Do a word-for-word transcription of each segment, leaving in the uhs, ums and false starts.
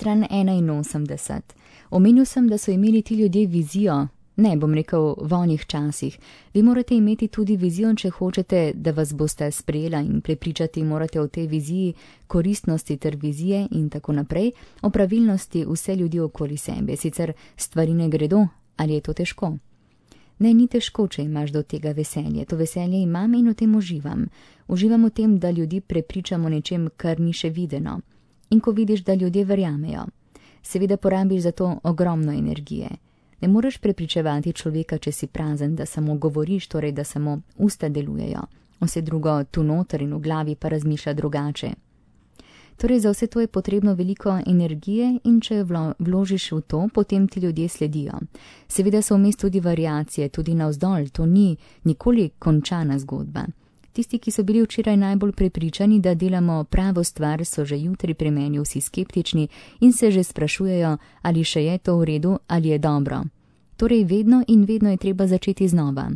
stran enainosemdeset. Omenil sem, da so imeli ti ljudje vizijo, ne bom rekel v onih časih. Vi morate imeti tudi vizijo, če hočete, da vas boste sprejela in prepričati morate o tej viziji, koristnosti ter vizije in tako naprej, o pravilnosti vse ljudi okoli sebe. Sicer stvari ne gredo, ali je to težko? Ne, ni težko, če imaš do tega veselje. To veselje imam in v tem uživam. Uživam v tem, da ljudi prepričamo nečem, kar ni še videno. In ko vidiš, da ljudje verjamejo, seveda porabiš za to ogromno energije. Ne moreš prepričevati človeka, če si prazen, da samo govoriš, torej da samo usta delujejo. Vse drugo tu noter in v glavi pa razmišlja drugače. Torej za vse to je potrebno veliko energije in če jo vložiš v to, potem ti ljudje sledijo. Seveda so vmes tudi variacije, tudi navzdol, to ni nikoli končana zgodba. Tisti, ki so bili včeraj najbolj prepričani, da delamo pravo stvar, so že jutri pri meni vsi skeptični in se že sprašujejo, ali še je to v redu, ali je dobro. Torej vedno in vedno je treba začeti znova.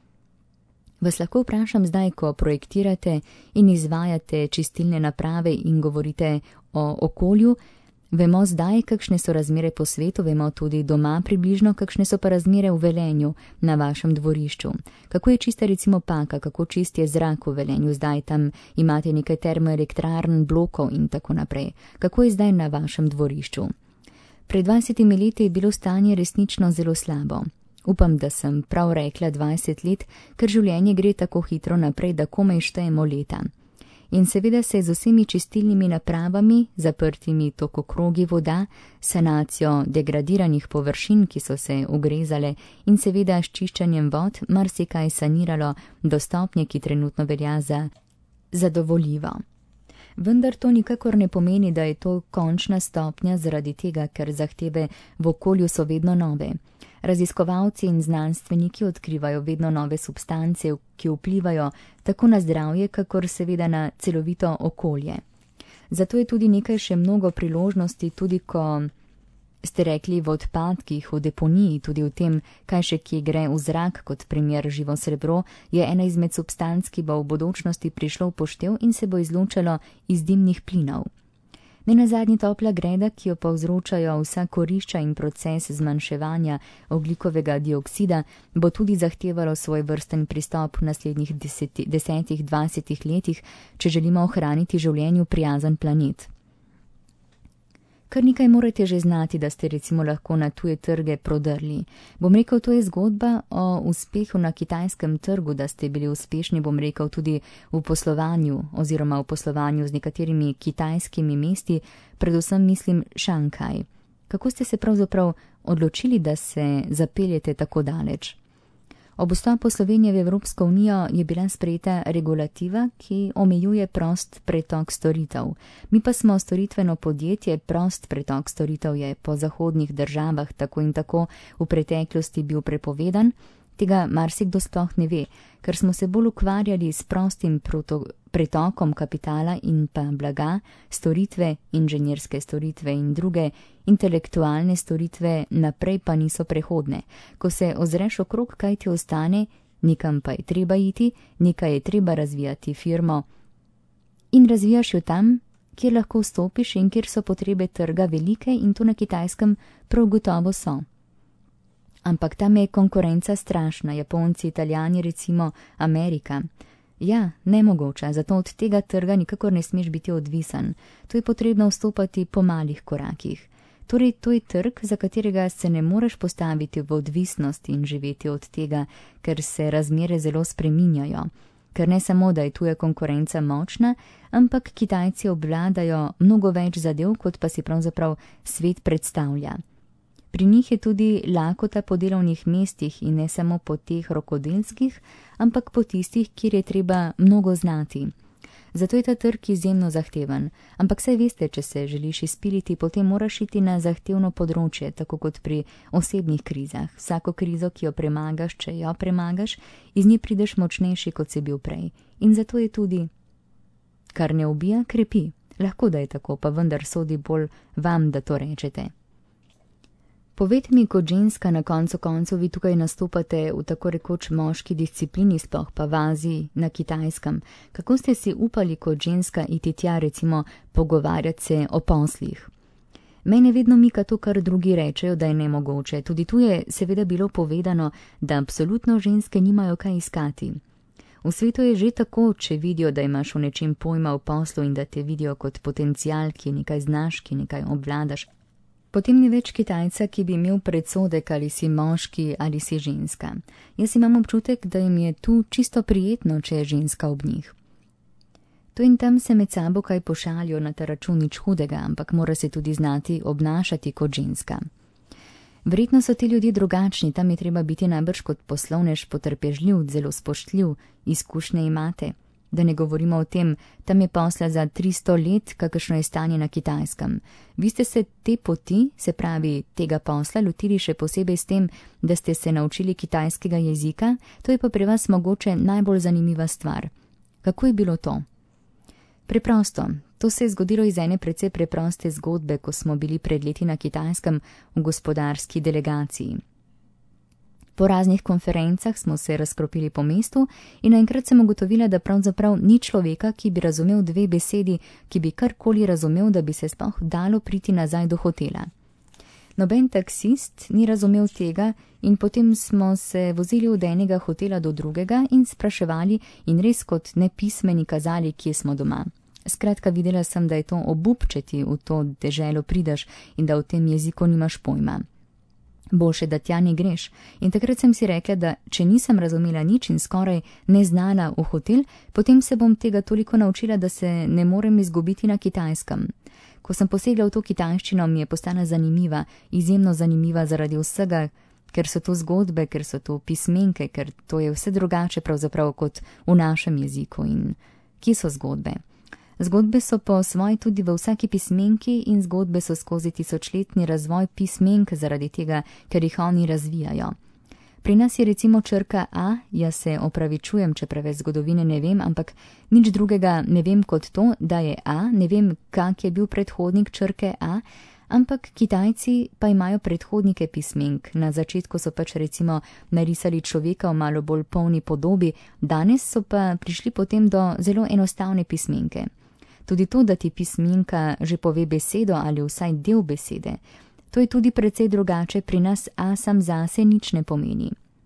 Vas lahko vprašam zdaj, ko projektirate in izvajate čistilne naprave in govorite o okolju, vemo zdaj, kakšne so razmere po svetu, vemo tudi doma približno, kakšne so pa razmere v Velenju na vašem dvorišču. Kako je čista recimo Paka, kako čist je zrak v Velenju, zdaj tam imate nekaj termoelektrarn, blokov in tako naprej. Kako je zdaj na vašem dvorišču? Pred dvajsetimi leti je bilo stanje resnično zelo slabo. Upam, da sem prav rekla dvajset let, ker življenje gre tako hitro naprej, da komaj štejemo leta. In seveda se z vsemi čistilnimi napravami, zaprtimi tokokrogi voda, sanacijo degradiranih površin, ki so se ugrezale, in seveda s čiščenjem vod marsikaj saniralo do stopnje, ki trenutno velja za zadovoljivo. Vendar to nikakor ne pomeni, da je to končna stopnja zaradi tega, ker zahteve v okolju so vedno nove. Raziskovalci in znanstveniki odkrivajo vedno nove substance, ki vplivajo tako na zdravje, kakor seveda na celovito okolje. Zato je tudi nekaj še mnogo priložnosti, tudi ko ste rekli v odpadkih, v deponiji, tudi v tem, kaj še kje gre v zrak, kot primer živo srebro, je ena izmed substanc, ki bo v bodočnosti prišlo v poštev in se bo izločalo iz dimnih plinov. Ne nazadnje topla greda, ki jo povzročajo vsa kurišča in proces zmanjševanja ogljikovega dioksida, bo tudi zahtevalo svoj vrsten pristop v naslednjih desetih, desetih, dvajsetih letih, če želimo ohraniti življenju prijazen planet. Kar nekaj morate že znati, da ste recimo lahko na tuje trge prodrli. Bom rekel, to je zgodba o uspehu na kitajskem trgu, da ste bili uspešni, bom rekel, tudi v poslovanju oziroma v poslovanju z nekaterimi kitajskimi mesti, predvsem mislim Šanghaj. Kako ste se pravzaprav odločili, da se zapeljete tako daleč? Ob vstopu Slovenije v Evropsko unijo je bila sprejeta regulativa, ki omejuje prost pretok storitev. Mi pa smo storitveno podjetje, prost pretok storitev je po zahodnih državah tako in tako v preteklosti bil prepovedan. Tega marsikdo sploh ne ve, ker smo se bolj ukvarjali s prostim pretokom kapitala in pa blaga, storitve, inženirske storitve in druge intelektualne storitve naprej pa niso prehodne. Ko se ozreš okrog, kaj ti ostane, nekam pa je treba iti, nekaj je treba razvijati firmo in razvijaš jo tam, kjer lahko vstopiš in kjer so potrebe trga velike in tu na Kitajskem prav gotovo so. Ampak tam je konkurenca strašna, Japonci, Italijani, recimo Amerika. Ja, nemogoče, zato od tega trga nikakor ne smeš biti odvisen. To je potrebno vstopati po malih korakih. Torej, to je trg, za katerega se ne moreš postaviti v odvisnost in živeti od tega, ker se razmere zelo spreminjajo. Ker ne samo, da je tuja konkurenca močna, ampak Kitajci obvladajo mnogo več zadev, kot pa si pravzaprav svet predstavlja. Pri njih je tudi lakota po delovnih mestih in ne samo po teh rokodelskih, ampak po tistih, kjer je treba mnogo znati. Zato je ta trg izjemno zahteven. Ampak saj veste, če se želiš izpiliti, potem moraš iti na zahtevno področje, tako kot pri osebnih krizah. Vsako krizo, ki jo premagaš, če jo premagaš, iz nje prideš močnejši, kot si bil prej. In zato je tudi, kar ne ubija, krepi. Lahko da je tako, pa vendar sodi bolj vam, da to rečete. Povejte mi, kot ženska, na koncu koncev vi tukaj nastopate v tako rekoč moški disciplini, sploh pa v Aziji, na Kitajskem. Kako ste si upali kot ženska iti tja, recimo, pogovarjati se o poslih? Mene vedno mika to, kar drugi rečejo, da je nemogoče. Tudi tu je seveda bilo povedano, da absolutno ženske nimajo kaj iskati. V svetu je že tako, če vidijo, da imaš v nečem pojma v poslu in da te vidijo kot potencial, ki nekaj znaš, ki nekaj obvladaš. Potem ni več Kitajca, ki bi imel predsodek, ali si moški ali si ženska. Jaz imam občutek, da jim je tu čisto prijetno, če je ženska ob njih. To in tam se med sabo kaj pošalijo, na ta račun nič hudega, ampak mora se tudi znati obnašati kot ženska. Verjetno so ti ljudje drugačni, tam je treba biti najbrž kot poslovnež potrpežljiv, zelo spoštljiv, izkušnje imate. Da ne govorimo o tem, tam je posla za tristo let, kakršno je stanje na Kitajskem. Vi ste se te poti, se pravi tega posla, lotili še posebej s tem, da ste se naučili kitajskega jezika, to je pa pri vas mogoče najbolj zanimiva stvar. Kako je bilo to? Preprosto. To se je zgodilo iz ene precej preproste zgodbe, ko smo bili pred leti na Kitajskem v gospodarski delegaciji. Po raznih konferencah smo se razkropili po mestu in naenkrat sem ugotovila, da pravzaprav ni človeka, ki bi razumel dve besedi, ki bi karkoli razumel, da bi se sploh dalo priti nazaj do hotela. Noben taksist ni razumel tega in potem smo se vozili od enega hotela do drugega in spraševali in res kot nepismeni kazali, kje smo doma. Skratka, videla sem, da je to obup, če ti v to deželo prideš in da v tem jeziku nimaš pojma. Boljše, da tja ne greš. In takrat sem si rekla, da če nisem razumela nič in skoraj ne znala v hotel, potem se bom tega toliko naučila, da se ne morem izgubiti na Kitajskem. Ko sem posegla v to kitajščino, mi je postala zanimiva, izjemno zanimiva zaradi vsega, ker so to zgodbe, ker so to pismenke, ker to je vse drugače pravzaprav kot v našem jeziku. In kje so zgodbe? Zgodbe so po svoji tudi v vsaki pismenki in zgodbe so skozi tisočletni razvoj pismenk zaradi tega, ker jih oni razvijajo. Pri nas je recimo črka A, jaz se opravičujem, če preveč zgodovine ne vem, ampak nič drugega ne vem kot to, da je A, ne vem, kak je bil predhodnik črke A, ampak Kitajci pa imajo predhodnike pismenk. Na začetku so pač recimo narisali človeka v malo bolj polni podobi, danes so pa prišli potem do zelo enostavne pismenke. Tudi to, da ti pismenka že pove besedo ali vsaj del besede. To je tudi precej drugače, pri nas A sam zase nič ne pomeni.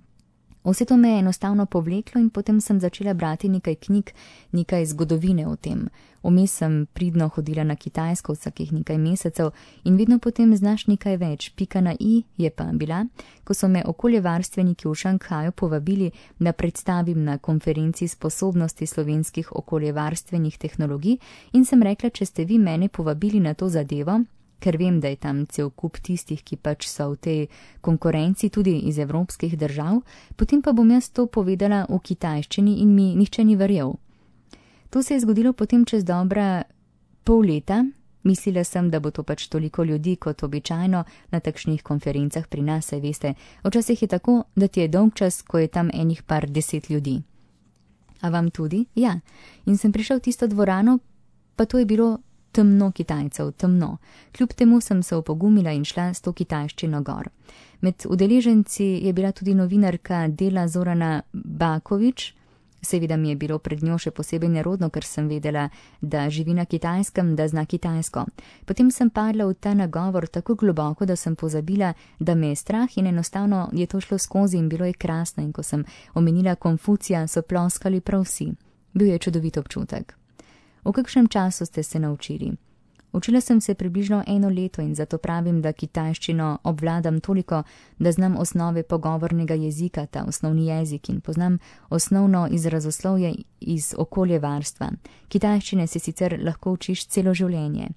Vse to me je enostavno povleklo in potem sem začela brati nekaj knjig, nekaj zgodovine o tem. Vmes sem pridno hodila na Kitajsko vsakih nekaj mesecev in vedno potem znaš nekaj več. Pika na i je pa bila, ko so me okoljevarstveniki v Šanghaju povabili, da predstavim na konferenci sposobnosti slovenskih okoljevarstvenih tehnologij in sem rekla, če ste vi mene povabili na to zadevo, ker vem, da je tam cel kup tistih, ki pač so v tej konkurenci tudi iz evropskih držav, potem pa bom jaz to povedala v kitajščini in mi nihče ni verjel. To se je zgodilo potem čez dobra pol leta. Mislila sem, da bo to pač toliko ljudi kot običajno na takšnih konferencah pri nas, saj veste, včasih je tako, da ti je dolg čas, ko je tam enih par deset ljudi. A vam tudi? Ja. In sem prišla v tisto dvorano, pa to je bilo temno Kitajcev, temno. Kljub temu sem se opogumila in šla s to kitajščino gor. Med udeleženci je bila tudi novinarka Dela Zorana Bakovič. Seveda mi je bilo pred njo še posebej nerodno, ker sem vedela, da živi na Kitajskem, da zna kitajsko. Potem sem padla v ta nagovor tako globoko, da sem pozabila, da me je strah in enostavno je to šlo skozi in bilo je krasno. In ko sem omenila Konfucija, so ploskali prav vsi. Bil je čudovit občutek. V kakšnem času ste se naučili? Učila sem se približno eno leto in zato pravim, da kitajščino obvladam toliko, da znam osnove pogovornega jezika, ta osnovni jezik in poznam osnovno izrazoslovje iz okoljevarstva. Kitajščine se sicer lahko učiš celo življenje.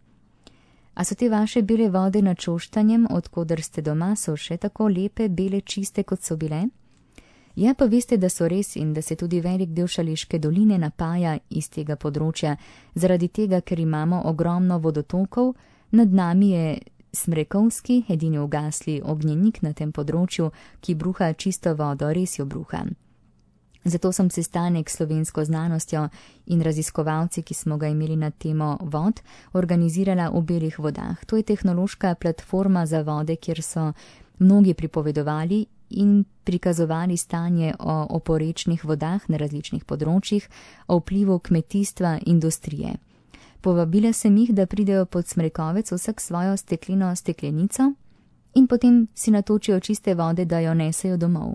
A so te vaše bele vode nad Šoštanjem, odkoder ste doma, so še tako lepe, bele, čiste, kot so bile? Ja, pa veste, da so res in da se tudi velik del Šaleške doline napaja iz tega področja, zaradi tega, ker imamo ogromno vodotokov, nad nami je Smrekovski, edini ugasli ognjenik na tem področju, ki bruha čisto vodo, res jo bruha. Zato sem sestanek s slovensko znanostjo in raziskovalci, ki smo ga imeli na temo vod, organizirala v Belih vodah. To je tehnološka platforma za vode, kjer so mnogi pripovedovali in prikazovali stanje o oporečnih vodah na različnih področjih, o vplivu kmetijstva, industrije. Povabila sem jih, da pridejo pod smrekovec vsak svojo steklino steklenico in potem si natočijo čiste vode, da jo nesejo domov.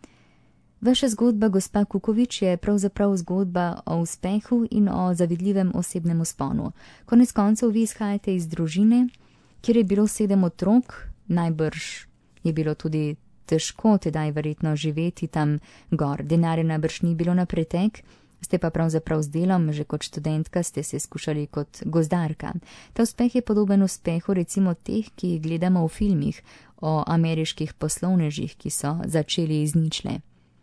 Vaša zgodba, gospa Kukovič, je pravzaprav zgodba o uspehu in o zavidljivem osebnem vzponu. Konec koncev vi izhajate iz družine, kjer je bilo sedem otrok, najbrž je bilo tudi težko tedaj verjetno živeti tam gor. Denarja najbrž ni bilo na pretek, ste pa pravzaprav z delom, že kot študentka ste se skušali kot gozdarka. Ta uspeh je podoben uspehu recimo teh, ki jih gledamo v filmih o ameriških poslovnežih, ki so začeli iz ničle.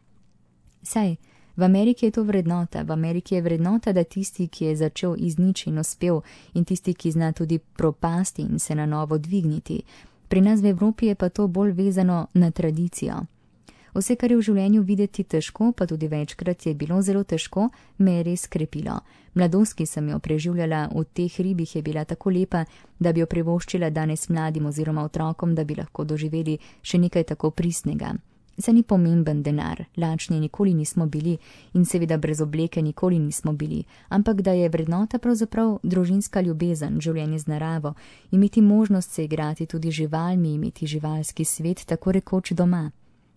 Saj, v Ameriki je to vrednota, v Ameriki je vrednota, da tisti, ki je začel iz nič in uspel, in tisti, ki zna tudi propasti in se na novo dvigniti. Pri nas v Evropi je pa to bolj vezano na tradicijo. Vse, kar je v življenju videti težko, pa tudi večkrat je bilo zelo težko, me je res krepilo. Mladost, ki sem jo preživljala v teh ribih, je bila tako lepa, da bi jo privoščila danes mladim oziroma otrokom, da bi lahko doživeli še nekaj tako pristnega. Saj ni pomemben denar, lačni nikoli nismo bili in seveda brez obleke nikoli nismo bili, ampak da je vrednota pravzaprav družinska ljubezen, življenje z naravo, imeti možnost se igrati tudi živalmi, imeti živalski svet tako rekoč doma.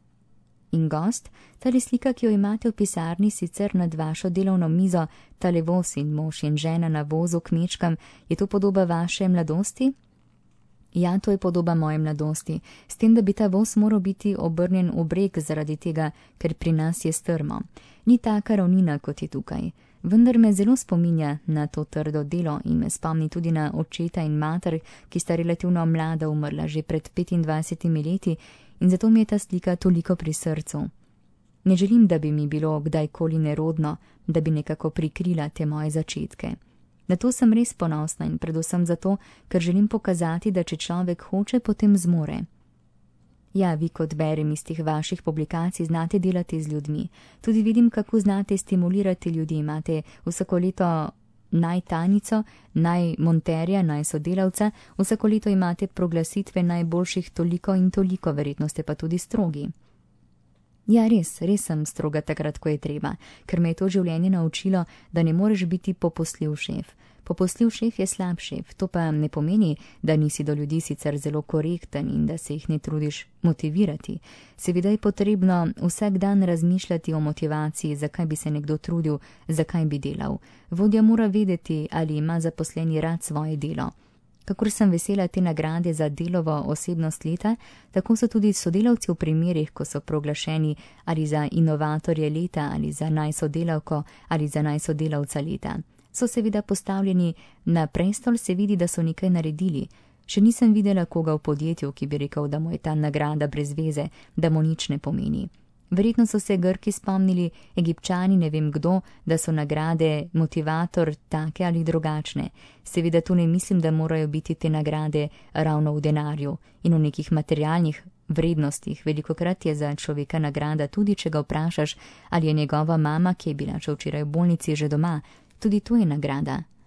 In gost, tale slika, ki jo imate v pisarni sicer nad vašo delovno mizo, tale voz in mož in žena na vozu k mečkam, je to podoba vaše mladosti? Ja, to je podoba moje mladosti, s tem, da bi ta voz moral biti obrnjen v breg zaradi tega, ker pri nas je strmo. Ni taka ravnina, kot je tukaj. Vendar me zelo spominja na to trdo delo in me spomni tudi na očeta in mater, ki sta relativno mlada umrla že pred petindvajsetimi leti in zato mi je ta slika toliko pri srcu. Ne želim, da bi mi bilo kdajkoli nerodno, da bi nekako prikrila te moje začetke. Na to sem res ponosna in predvsem zato, ker želim pokazati, da če človek hoče, potem zmore. Ja, vi kot berem iz teh vaših publikacij znate delati z ljudmi. Tudi vidim, kako znate stimulirati ljudi. Imate vsako leto naj Tanico, naj monterja, naj sodelavca, vsako leto imate proglasitve najboljših toliko in toliko, verjetno ste pa tudi strogi. Ja, res, res sem stroga takrat, ko je treba, ker me je to življenje naučilo, da ne moreš biti popustljiv šef. Popustljiv šef je slab šef, to pa ne pomeni, da nisi do ljudi sicer zelo korekten in da se jih ne trudiš motivirati. Seveda je potrebno vsak dan razmišljati o motivaciji, zakaj bi se nekdo trudil, zakaj bi delal. Vodja mora vedeti, ali ima zaposleni rad svoje delo. Kakor sem vesela te nagrade za delovo osebnost leta, tako so tudi sodelavci v primerih, ko so proglašeni ali za inovatorje leta, ali za najsodelavko, ali za najsodelavca leta. So seveda postavljeni na prestol, se vidi, da so nekaj naredili. Še nisem videla koga v podjetju, ki bi rekel, da mu je ta nagrada brez veze, da mu nič ne pomeni. Verjetno so se Grki spomnili, Egipčani, ne vem kdo, da so nagrade motivator take ali drugačne. Seveda tu ne mislim, da morajo biti te nagrade ravno v denarju in v nekih materialnih vrednostih. Velikokrat je za človeka nagrada tudi, če ga vprašaš, ali je njegova mama, ki je bila še včeraj v bolnici, že doma. Tudi to je nagrada.